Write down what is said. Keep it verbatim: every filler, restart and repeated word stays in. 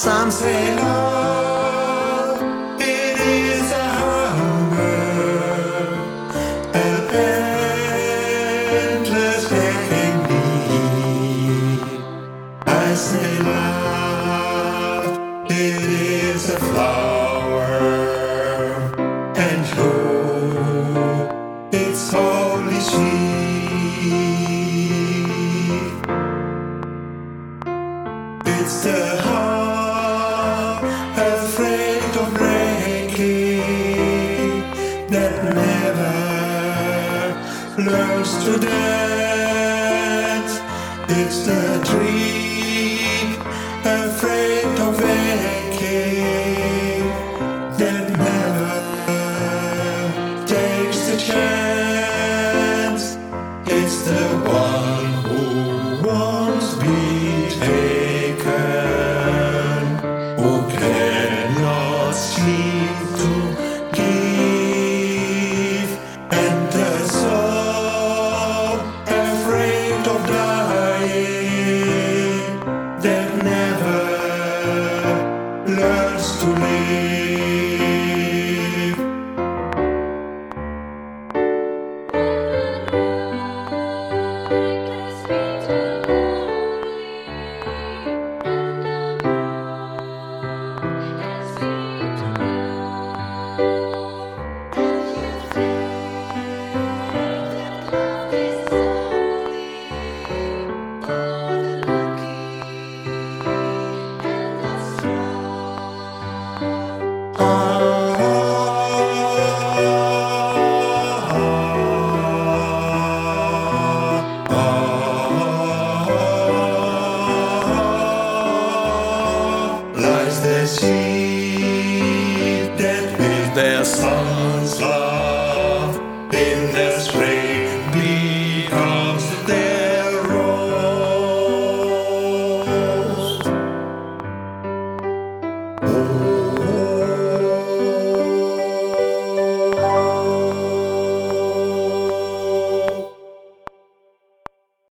Some say love, it is a hunger, an endless begging need. I say love, it is a flower, and hope, it's only sweet. It's the heart afraid of breaking that never learns to dance. It's the dream afraid of